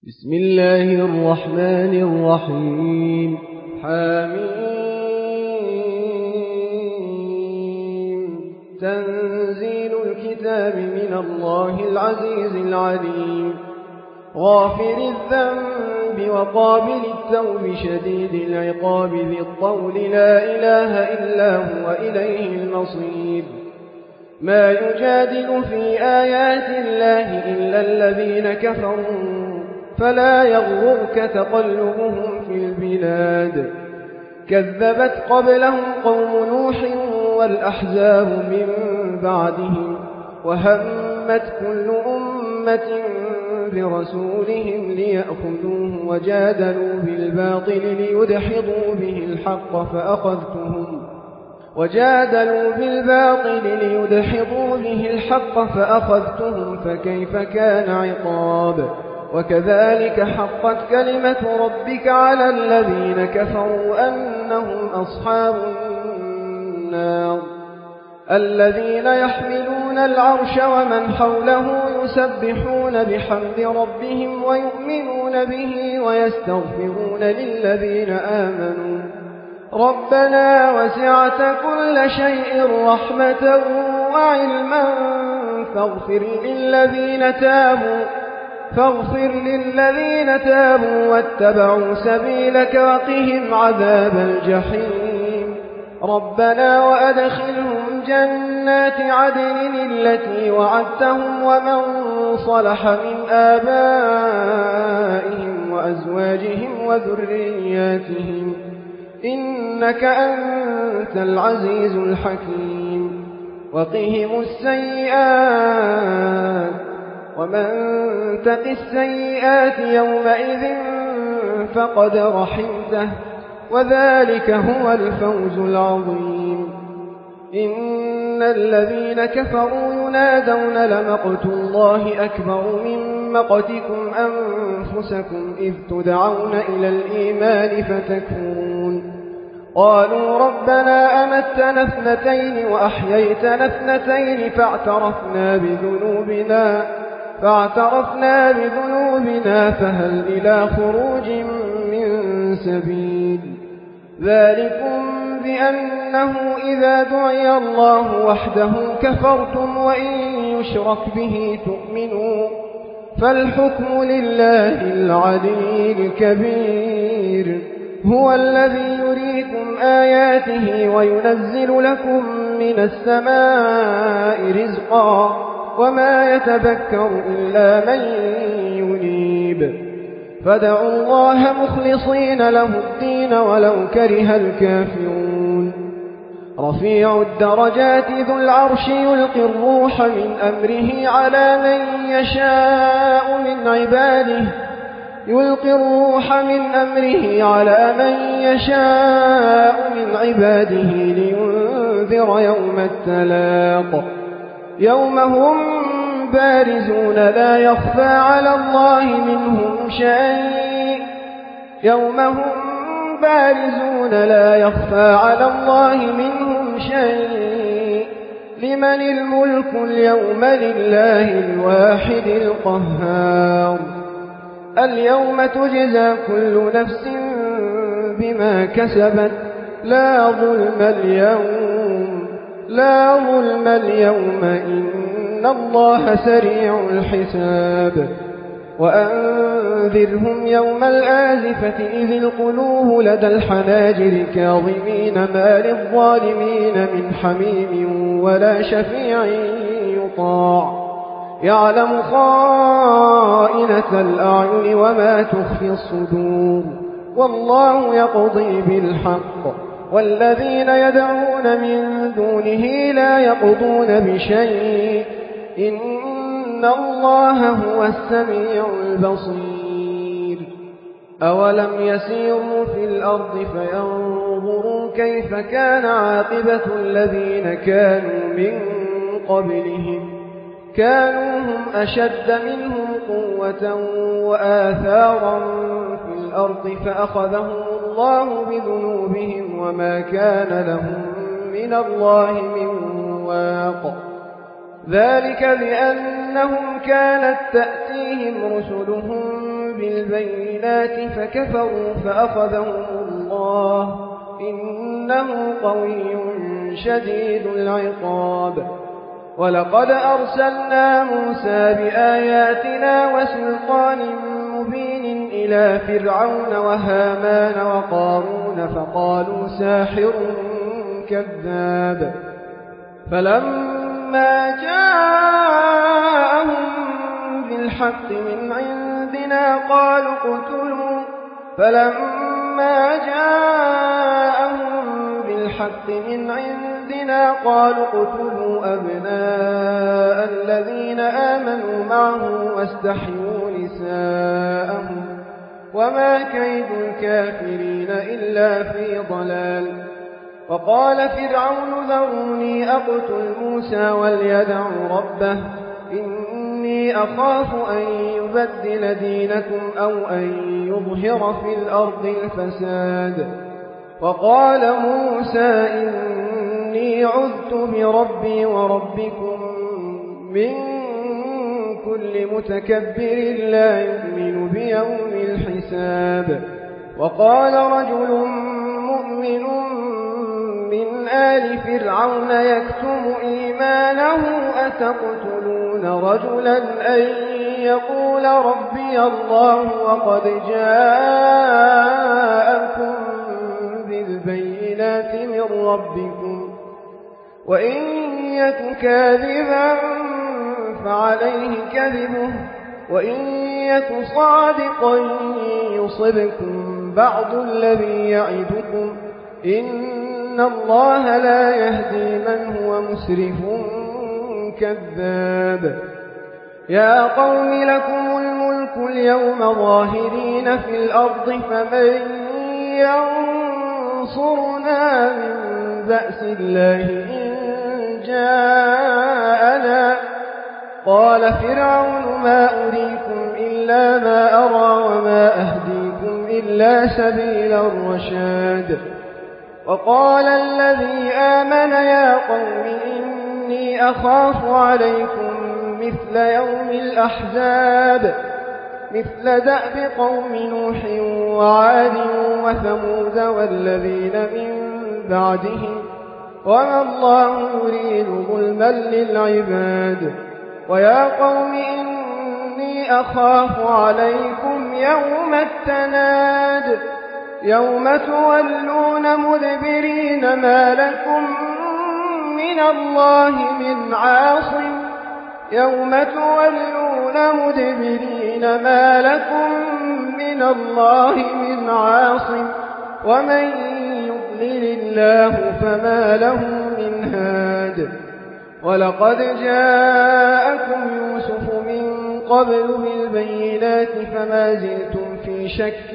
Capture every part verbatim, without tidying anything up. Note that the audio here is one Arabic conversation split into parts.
بسم الله الرحمن الرحيم. حميم. تنزيل الكتاب من الله العزيز العليم، غافر الذنب وقابل التوب شديد العقاب ذي الطول، لا إله إلا هو إليه المصير. ما يجادل في آيات الله إلا الذين كفروا، فلا يغررك تقلبهم في البلاد. كذبت قبلهم قوم نوح والأحزاب من بعدهم، وهمت كل أمة برسولهم ليأخذوه، وجادلوا بالباطل ليدحضوا به الحق فأخذتهم وجادلوا بالباطل ليدحضوا به الحق فأخذتهم فكيف كان عقاب. وكذلك حقت كلمة ربك على الذين كفروا أنهم أصحاب النار. الذين يحملون العرش ومن حوله يسبحون بحمد ربهم ويؤمنون به ويستغفرون للذين آمنوا ربنا وسعت كل شيء رحمة وعلما فاغفر للذين تابوا فاغفر للذين تابوا واتبعوا سبيلك وقهم عذاب الجحيم. ربنا وأدخلهم جنات عدن التي وعدتهم ومن صلح من آبائهم وأزواجهم وذرياتهم إنك أنت العزيز الحكيم. وقهم السيئات ومن تق السيئات يومئذ فقد رحمته، وذلك هو الفوز العظيم. إن الذين كفروا ينادون لمقت الله أكبر من مقتكم أنفسكم إذ تدعون إلى الإيمان فتكفرون. قالوا ربنا أمتنا اثنتين وأحييتنا اثنتين فاعترفنا بذنوبنا فاعترفنا بذنوبنا فهل إلى خروج من سبيل. ذلكم بأنه إذا دعي الله وحده كفرتم وإن يشرك به تؤمنوا، فالحكم لله العلي الكبير. هو الذي يريكم آياته وينزل لكم من السماء رزقا، وما يتذكر إلا من ينيب. فادعوا الله مخلصين له الدين ولو كره الكافرون. رفيع الدرجات ذو العرش يلقي الروح من أمره على من يشاء من عباده يلقي الروح من أمره على من يشاء من عباده لينذر يوم التلاق. يوم هم بارزون لا يخفى على الله منهم شيء يوم هم بارزون لا يخفى على الله منهم شيء. لمن الملك اليوم؟ لله الواحد القهار. اليوم تجزى كل نفس بما كسبت، لا ظلم اليوم لا ظلم اليوم إن الله سريع الحساب. وأنذرهم يوم الآزفة إذ القلوب لدى الحناجر كاظمين ما للظالمين من حميم ولا شفيع يطاع. يعلم خائنة الأعين وما تخفي الصدور، والله يقضي بالحق، والذين يدعون من دونه لا يقضون بشيء إن الله هو السميع البصير. أولم يسيروا في الأرض فينظروا كيف كان عاقبة الذين كانوا من قبلهم كانوا هم أشد منهم قوة وآثارا في الأرض فأخذهم الله بذنوبهم وما كان لهم من الله من واق. ذلك بأنهم كانت تأتيهم رسلهم بالبينات فكفروا فأخذهم الله إنه قوي شديد العقاب. ولقد أرسلنا موسى بآياتنا وسلطان مبين إلى فرعون وهامان وقارون فقالوا ساحر كذاب. فلما جاءهم بالحق من عندنا قالوا اقتلوا فلما جاءهم بالحق من عندنا قالوا اقتلوا أبناء الذين آمنوا معه واستحيوا نساءهم وما كيد الكافرين إلا في ضلال. وقال فرعون ذروني أقتل موسى وليدع ربه إني أخاف أن يبدل دينكم أو أن يظهر في الأرض الفساد. وقال موسى إني عذت بربي وربكم من كل متكبر لا يؤمن بيوم الحساب. وقال رجل مؤمن من آل فرعون يكتم إيمانه أتقتلون رجلا أن يقول ربي الله وقد جاءكم بالبينات من ربكم وإن يك كاذبا فعليه كذبه وإن يك صادقا يصبكم بعض الذي يعدكم إن الله لا يهدي من هو مسرف كذاب. يا قوم لكم الملك اليوم ظاهرين في الأرض فمن ينصرنا من بأس الله إن جاءنا. قال فرعون ما أريكم إلا ما أرى وما أهديكم إلا سبيل الرشاد. وقال الذي آمن يا قوم إني أخاف عليكم مثل يوم الأحزاب مثل دأب قوم نوح وعاد وثمود والذين من بعدهم وما الله يريد ظلما للعباد. ويا قوم إني أخاف عليكم يوم التناد يوم تولون مدبرين ما لكم من الله من عاصم يوم تولون مدبرين ما لكم من الله من عاصم ومن يضلل الله فما له من هاد. ولقد جاءكم يوسف من قبل بالبينات فما زلتم في شك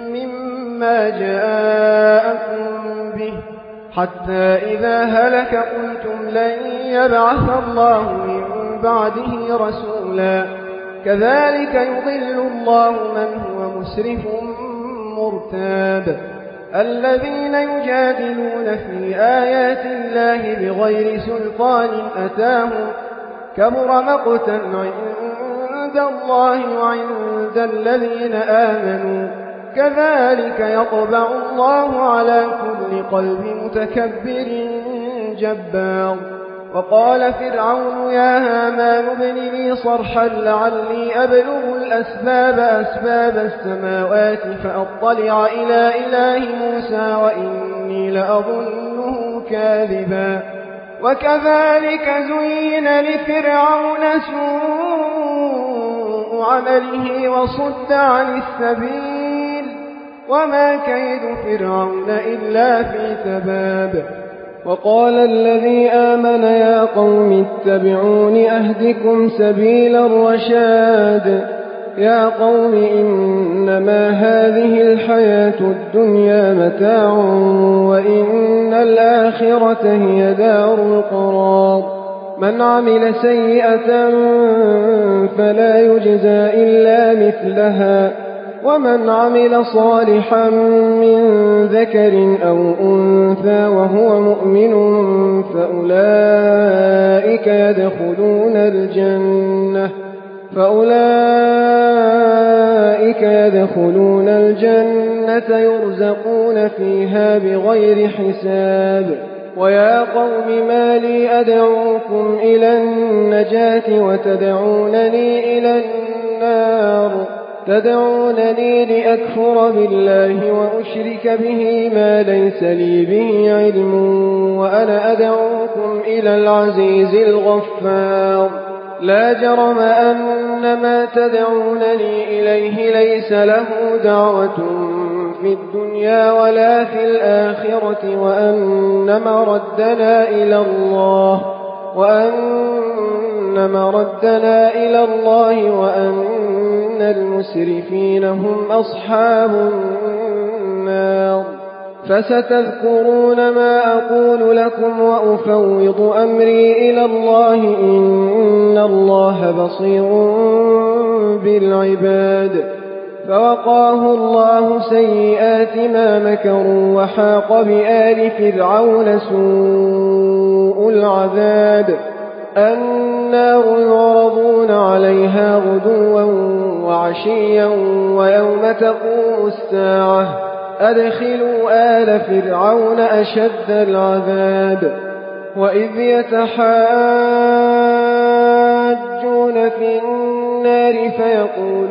مما جاءكم به حتى إذا هلك قلتم لن يبعث الله من بعده رسولا كذلك يضل الله من هو مسرف مرتاب. الذين يجادلون في آيات الله بغير سلطان أتاهم كبر مقتا عند الله وعند الذين آمنوا كذلك يطبع الله على كل قلب متكبر جبار. وقال فرعون يا هامان ابن لي صرحا لعلي أبلغ الأسباب أسباب السماوات فأطلع إلى إله موسى وإني لأظنه كاذبا. وكذلك زين لفرعون سوء عمله وصد عن السبيل وما كيد فرعون إلا في تباب. وقال الذي آمن يا قوم اتبعون أهدكم سبيل الرشاد. يا قوم إنما هذه الحياة الدنيا متاع وإن الآخرة هي دار القرار. من عمل سيئة فلا يجزى إلا مثلها ومن عمل صالحا من ذكر أو أنثى وهو مؤمن فأولئك يدخلون الجنة فأولئك يدخلون الجنة يرزقون فيها بغير حساب. ويا قوم ما لي أدعوكم إلى النجاة وتدعونني إلى النار تدعونني لأكفر بالله وأشرك به ما ليس لي به علم وأنا أدعوكم إلى العزيز الغفار. لا جرم أن ما تدعونني إليه ليس له دعوة في الدنيا ولا في الآخرة وأن مردنا إلى الله وأن مردنا إلى الله وأن المسرفين هم أصحاب النار. فستذكرون ما أقول لكم وأفوض أمري إلى الله إن الله بصير بالعباد. فوقاه الله سيئات ما مكروا وحاق بآل فرعون سوء العذاب. النار يعرضون عليها غدوا وعشيا ويوم تقوم الساعة أدخلوا آل فرعون أشد العذاب. وإذ يتحاجون في النار فيقول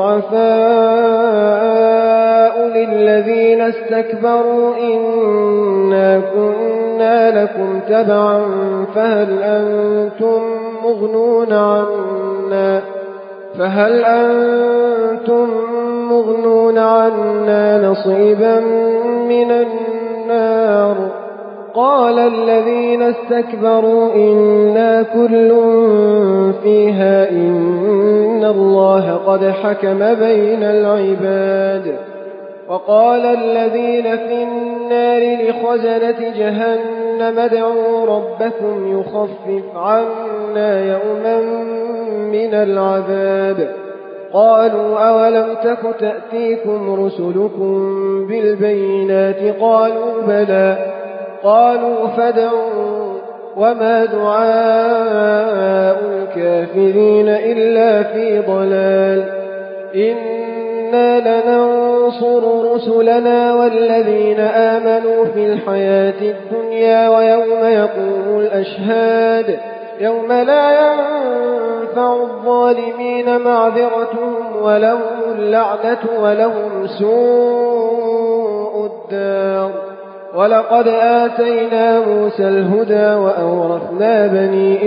الضعفاء للذين استكبروا إنا كنا لكم تبعا فهل أنتم مغنون عنا فهل أنتم مغنون عنا نصيبا من النار. قال الذين استكبروا إنا كل فيها إن الله قد حكم بين العباد. وقال الذين في النار لخزنة جهنم ادعوا ربكم يخفف عنا يوما من العذاب. قالوا أولم تك تأتيكم رسلكم بالبينات قالوا بلى قالوا فادعوا وما دعاء الكافرين إلا في ضلال. إنا لننصر رسلنا والذين آمنوا في الحياة الدنيا ويوم يقوم الأشهاد يوم لا ينفع الظالمين معذرتهم ولهم اللعنة ولهم سوء الدار. ولقد آتينا موسى الهدى وأورثنا بني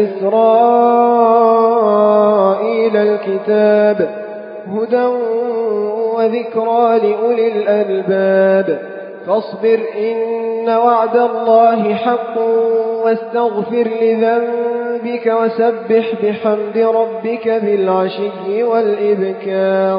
إسرائيل الكتاب هدى وذكرى لأولي الألباب. فاصبر إن وعد الله حق واستغفر لذنبك وسبح بحمد ربك بالعشي والإبكار.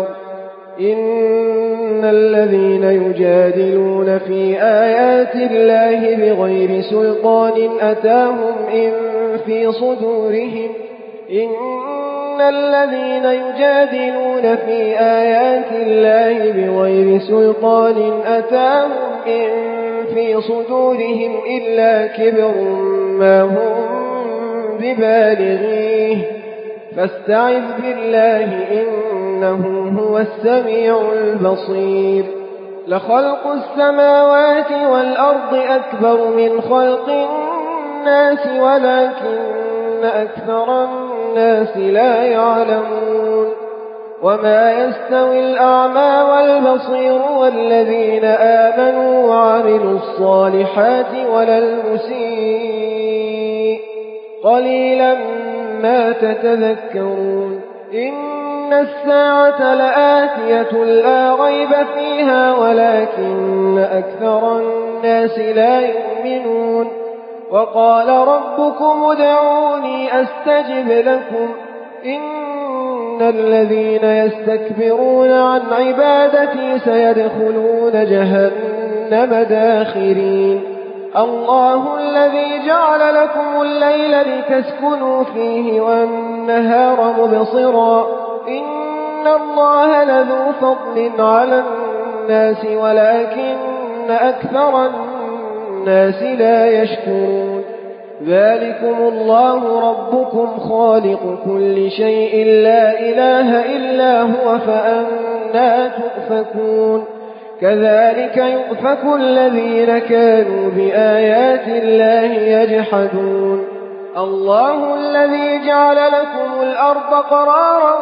إن الذين يجادلون في آيات الله بغير سلطان أتاهم إن في صدورهم إن الذين يجادلون في آيات الله بغير سلطان أتاهم إن في صدورهم إلا كبر ما هم ببالغيه فاستعذ بالله إنه هو السميع البصير. لخلق السماوات والأرض أكبر من خلق الناس ولكن أكثر الناس لا يعلمون. وما يستوي الأعمى والبصير والذين آمنوا وعملوا الصالحات ولا المسيء قليلا ما تتذكرون. إن الساعة لآتية لا ريب فيها ولكن أكثر الناس لا يؤمنون. وقال ربكم ادعوني أستجب لكم إن الذين يستكبرون عن عبادتي سيدخلون جهنم داخرين. الله الذي جعل لكم الليل لتسكنوا فيه والنهار مبصرا إن الله لذو فضل على الناس ولكن أكثر الناس لا يشكرون. ذلكم الله ربكم خالق كل شيء لا إله إلا هو فأنى تؤفكون كذلك يؤفك الذين كانوا بآيات الله يجحدون الله الذي جعل لكم الأرض قرارا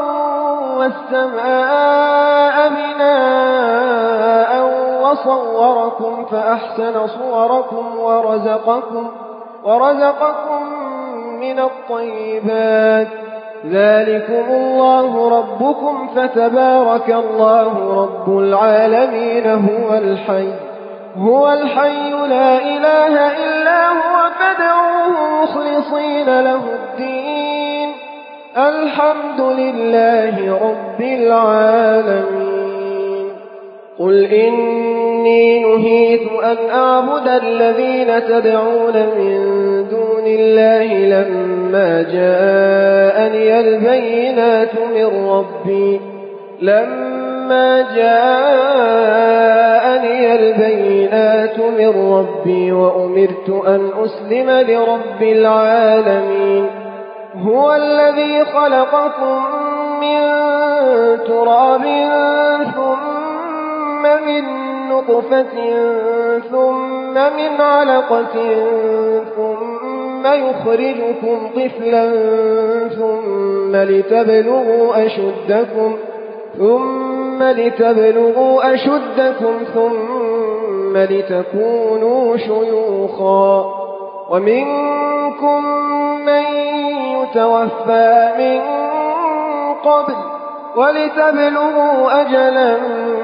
والسماء بناء وصوركم فأحسن صوركم ورزقكم ورزقكم من الطيبات ذلكم الله ربكم فتبارك الله رب العالمين هو الحي هو الحي لا إله إلا هو فادعوه مخلصين له الدين الحمد لله رب العالمين قل إني نهيت أن أعبد الذين تدعون من دون الله لما جاءني البينات من ربي لما جاءني البينات من ربي وأمرت أن أسلم لرب العالمين هو الذي خلقكم من تراب ثم من نطفة ثم من علقة ثم يخرجكم طفلا ثم لتبلغوا أشدكم ثم لتبلغوا أشدكم ثم لتكونوا شيوخا ومنكم من يتوفى من قبل ولتبلغوا أجلا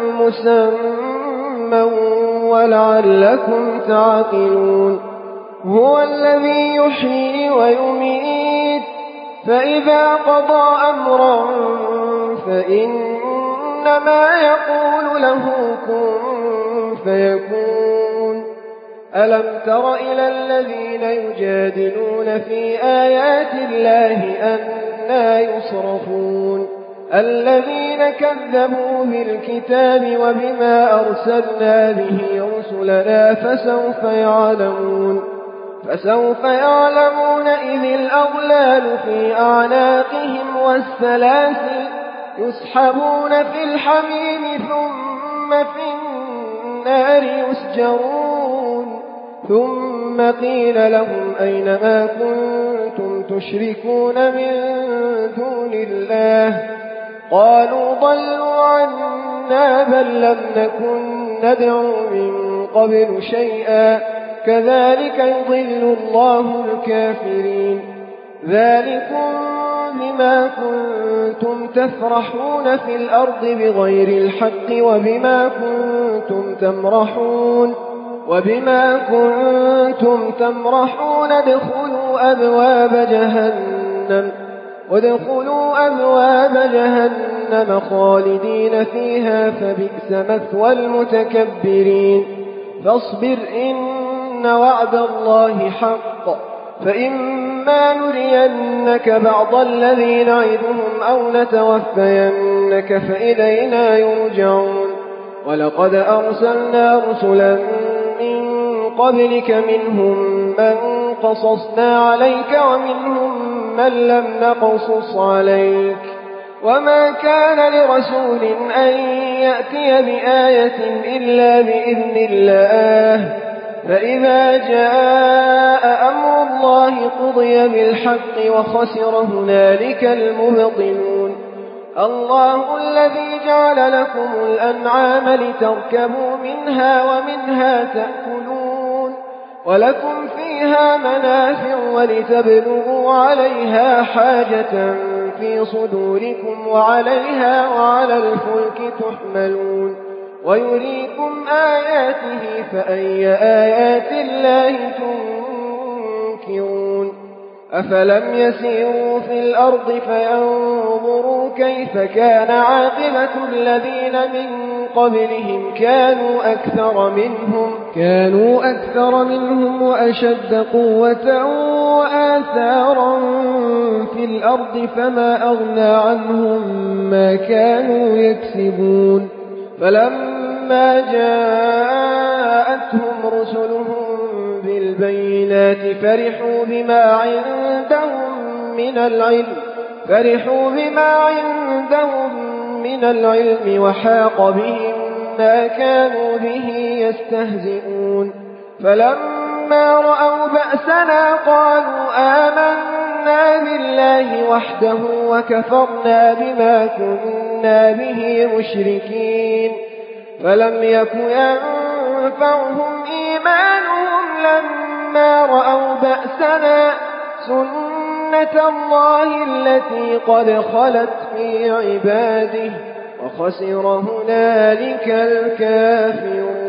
مسمى ولعلكم تعقلون هو الذي يحيي ويميت فإذا قضى أمرا فإنما يقول له كن فيكون ألم تر إلى الذين يجادلون في آيات الله أنى يصرفون الذين كذبوا بالكتاب وبما أرسلنا به رسلنا فسوف يعلمون فسوف يعلمون إذ الأغلال في أعناقهم والسلاسل يسحبون في الحميم ثم في النار يسجرون ثم قيل لهم أين ما كنتم تشركون من دون الله قالوا ضلوا عنا بل لم نكن ندعو من قبل شيئا كذلك يضل الله الكافرين ذلكم بما كنتم تفرحون في الأرض بغير الحق وبما كنتم تمرحون وبما كنتم تمرحون ادخلوا أبواب جهنم وادخلوا أبواب جهنم خالدين فيها فبئس مثوى المتكبرين فاصبر إن وعد الله حق فإما نرينك بعض الذي نعدهم أو نتوفينك فإلينا يرجعون ولقد أرسلنا رسلا من قبلك منهم من قصصنا عليك ومنهم من لم نقصص عليك وما كان لرسول أن يأتي بآية إلا بإذن الله فإذا جاء أمر الله قضي بالحق وخسر هنالك المبطلون الله الذي جعل لكم الأنعام لتركبوا منها ومنها تأكلون ولكم فيها منافع ولتبلغوا عليها حاجة في صدوركم وعليها وعلى الفلك تحملون ويريكم آياته فأي آيات الله تنكرون أفلم يسيروا في الأرض فينظروا كيف كان عاقبة الذين من قبلهم كانوا أكثر منهم كانوا أكثر منهم وأشد قوة وآثارا في الأرض فما أغنى عنهم ما كانوا يكسبون فلما جاءتهم رسلهم بالبينات بالبينات فرحوا بما عندهم من العلم فرحوا بما عندهم من العلم وحاق بهم ما كانوا به يستهزئون فلما رأوا بأسنا قالوا آمنا بالله وحده وكفرنا بما كنا به مشركين فلم يك ينفعهم إيمانهم لما رأوا بأسنا سنة الله التي قد خلت في عباده وخسر هنالك الكافرون